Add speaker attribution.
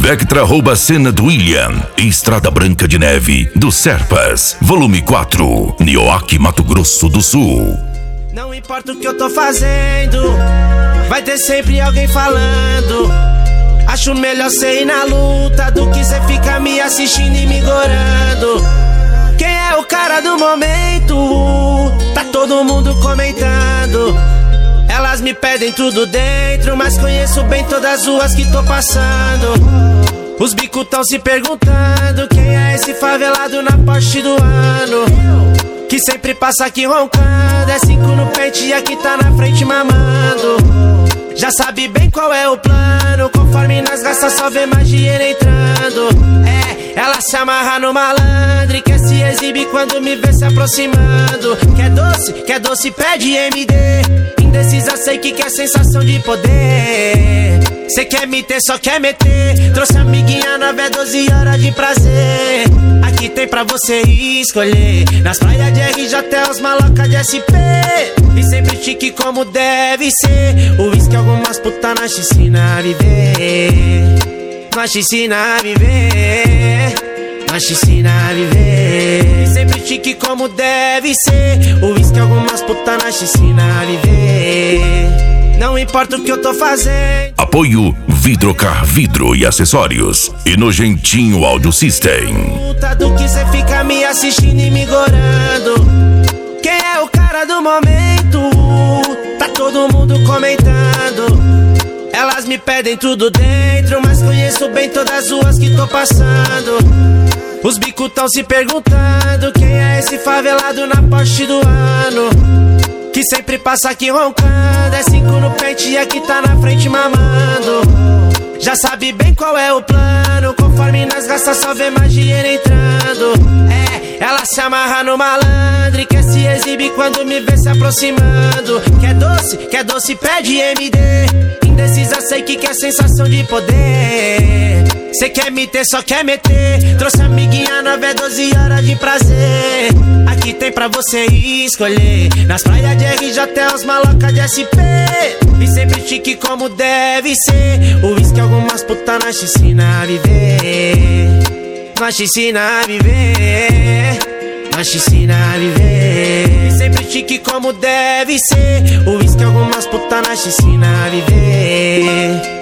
Speaker 1: Vectra rouba a cena do William. Estrada Branca de Neve, do Serpas. Volume 4, Nioaque, Mato Grosso do Sul.
Speaker 2: Não importa o que eu tô fazendo, vai ter sempre alguém falando. Acho melhor cê ir na luta do que cê ficar me assistindo e me gorando. Quem é o cara do momento? Tá todo mundo comentando. Elas me pedem tudo dentro, mas conheço bem todas as ruas que tô passando. Os bicos tão se perguntando quem é esse favelado na Porsche do ano, que sempre passa aqui roncando. É 5 no pente e aqui tá na frente mamando. Já sabe bem qual é o plano, conforme nós gasta só vê mais dinheiro entrando. Ela se amarra no malandro e quer se exibir quando me vê se aproximando. Quer doce, pede MD. Indecisa, sei que quer sensação de poder. Cê quer me ter, só quer meter. Trouxe amiguinha nova, é 12 horas de prazer. Aqui tem pra você escolher. Nas praias de RJ até os malocas de SP. E sempre chique como deve ser. O uísque algumas putas na piscina a viver. Nós te ensina a viver. Nós te ensina a viver. Sempre chique como deve ser. O uísque algumas putas nós te ensina a viver. Não importa o que eu tô fazendo.
Speaker 1: Apoio Vidrocar Vidro e Acessórios e Nojentinho Audio System.
Speaker 2: Puta do que cê fica me assistindo e me gorando. Quem é o cara do momento? Tá todo mundo comentando. Elas me pedem tudo dentro, mas conheço bem todas as ruas que tô passando. Os bicos tão se perguntando quem é esse favelado na Porsche do ano, que sempre passa aqui roncando. É 5 no pente e aqui tá na frente mamando. Já sabe bem qual é o plano, conforme nós gasta só vê mais dinheiro entrando. Ela se amarra no malandro e quer se exibir quando me vê se aproximando. Quer doce, pede MD. Indecisa, sei que quer sensação de poder. Cê quer me ter, só quer meter. Trouxe amiguinha nova, é 12 horas de prazer. Aqui tem pra você escolher. Nas praias de RJ até os malocas de SP. E sempre chique como deve ser. O uísque algumas putas nós te ensina a viver. Nós te ensina a viver. Nós te ensina a viver. E sempre chique como deve ser. O uísque algumas putas nós te ensina a viver.